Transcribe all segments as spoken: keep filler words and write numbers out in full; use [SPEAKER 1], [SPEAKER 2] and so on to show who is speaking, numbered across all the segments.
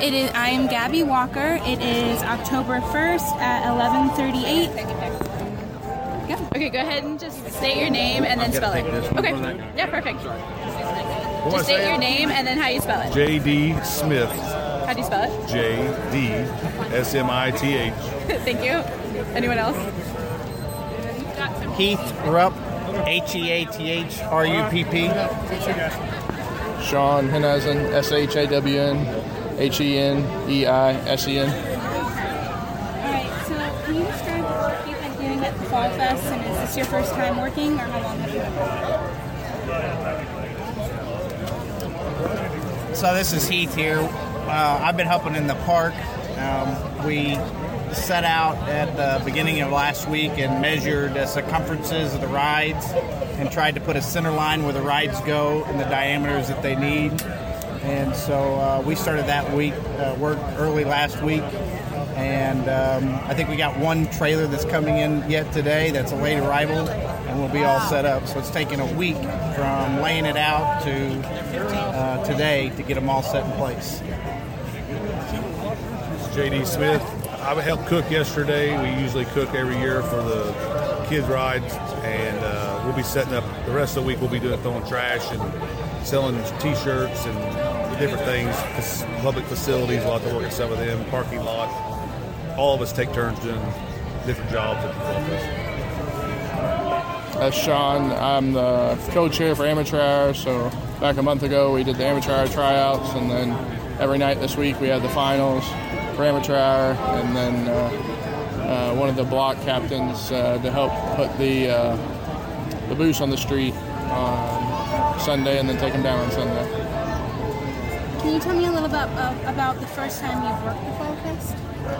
[SPEAKER 1] It is. I am Gabby Walker. It is October first at eleven thirty-eight. Yeah.
[SPEAKER 2] Okay, go ahead and just state your name and then spell it. Okay. Yeah, perfect. Just state your name and then how you spell it.
[SPEAKER 3] J D Smith.
[SPEAKER 2] How do you spell it?
[SPEAKER 3] J D S M I T H.
[SPEAKER 2] Thank you. Anyone else?
[SPEAKER 4] Heath Rupp. H E A T H R U P P.
[SPEAKER 5] Sean Henazen, S H A W N H E N E I S E N.
[SPEAKER 1] Alright, so can you describe what you've been doing at the Fall Fest, and is this your first time working, or how long have you been working?
[SPEAKER 4] So this is Heath here. Uh, I've been helping in the park. Um, we set out at the beginning of last week and measured the circumferences of the rides and tried to put a center line where the rides go and the diameters that they need. And so uh, we started that week, uh, work early last week, and um, I think we got one trailer that's coming in yet today that's a late arrival, and we'll be all set up. So it's taken a week from laying it out to uh, today to get them all set in place.
[SPEAKER 3] J D Smith. I helped cook yesterday. We usually cook every year for the kids' rides, and uh, we'll be setting up the rest of the week. We'll be doing throwing trash and selling T-shirts and different things. Public facilities, we'll have to work at some of them. Parking lot. All of us take turns doing different jobs at the Fall Fest.
[SPEAKER 5] That's Sean. I'm the co-chair for Amateur Hour. So back a month ago, we did the Amateur Hour tryouts, and then every night this week we had the finals for Amateur Hour, and then uh, uh, one of the block captains uh, to help put the uh, the booths on the street on Sunday, and then take them down on Sunday.
[SPEAKER 1] Can you tell me a little bit uh, about the first time you've worked the Fall Fest?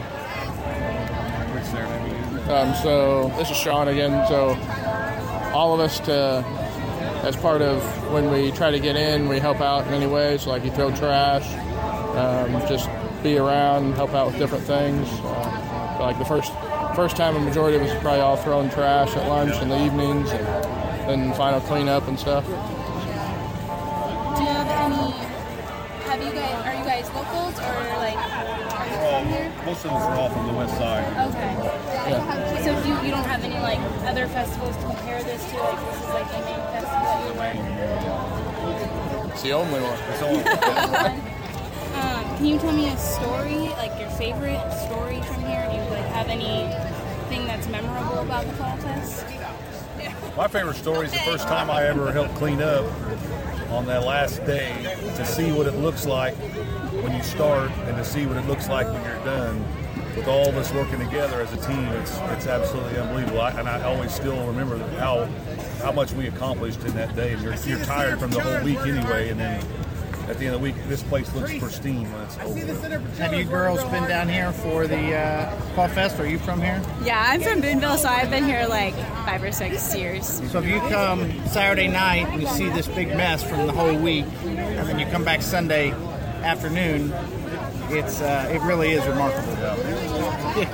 [SPEAKER 5] Um, so this is Sean again. So all of us, to, as part of when we try to get in, we help out in any way. So like you throw trash, um, just be around, help out with different things. Uh, like the first first time, a majority of us probably all throwing trash at lunch in the evenings, and then final cleanup and stuff.
[SPEAKER 1] Do you have any? Have you guys? Are you guys locals, or like? Are you from here?
[SPEAKER 3] Most of us are all from the west side.
[SPEAKER 1] Okay. Yeah. So do you, you don't have any like other festivals to compare this to? Like this is like the main festival that you work.
[SPEAKER 5] It's the only one.
[SPEAKER 3] It's all
[SPEAKER 1] Um, can you tell me a story, like your favorite story from here? Do you like have anything that's memorable about the Fall Fest?
[SPEAKER 3] My favorite story is the first time I ever helped clean up on that last day, to see what it looks like when you start and to see what it looks like when you're done. With all of us working together as a team, it's it's absolutely unbelievable. I, and I always still remember how how much we accomplished in that day. And you're, you're tired from the whole week anyway, and then at the end of the week, this place looks pristine when it's over.
[SPEAKER 4] Have you girls been down here for the uh, Fall Fest? Are you from here?
[SPEAKER 2] Yeah, I'm from Boonville, so I've been here like five or six years.
[SPEAKER 4] So if you come Saturday night and you see this big mess from the whole week, and then you come back Sunday afternoon, it's uh, it really is remarkable.
[SPEAKER 2] You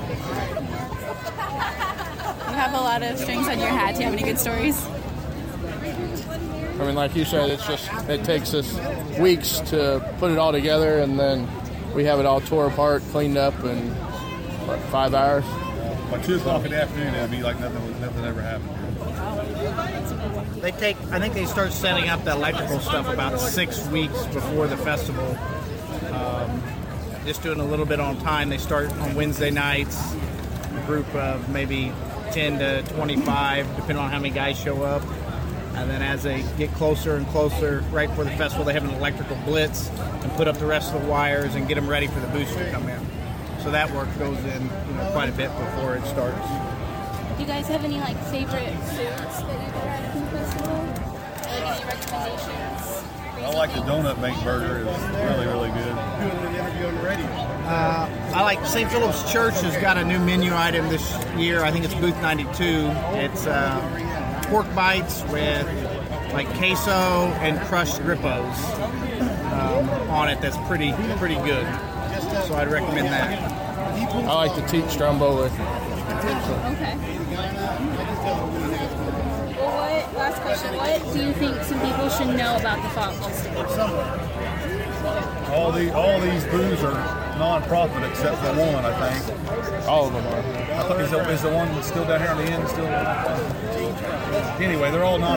[SPEAKER 2] have a lot of strings on your hat. Do you have any good stories?
[SPEAKER 5] I mean, like you said, it's just, it takes us weeks to put it all together, and then we have it all tore apart, cleaned up in, what, five hours?
[SPEAKER 3] By two o'clock in the afternoon, it'd be like nothing, nothing ever happened.
[SPEAKER 4] They take, I think they start setting up the electrical stuff about six weeks before the festival. Um, just doing a little bit on time. They start on Wednesday nights, a group of maybe ten to twenty-five, depending on how many guys show up. And then as they get closer and closer, right before the festival, they have an electrical blitz and put up the rest of the wires and get them ready for the booths to come in. So that work goes in, you know, quite a bit before it starts.
[SPEAKER 1] Do you guys have any like favorite foods that you've had from the festival? Like any recommendations?
[SPEAKER 3] I like the donut bank burger. It's really, really good.
[SPEAKER 4] Uh, I like Saint Philip's Church has got a new menu item this year. I think it's booth ninety-two. It's uh, pork bites with like queso and crushed grippos um, on it. That's pretty pretty good. So I'd recommend that.
[SPEAKER 5] I like the teat stromboli.
[SPEAKER 1] Okay. Well, what, last question, what do you think some people should know about the Fall Festival?
[SPEAKER 3] All the all these booths are non-profit except for one, I think.
[SPEAKER 5] All of them are.
[SPEAKER 3] I thought is the, is the one still down here on the end still? Anyway, they're all non.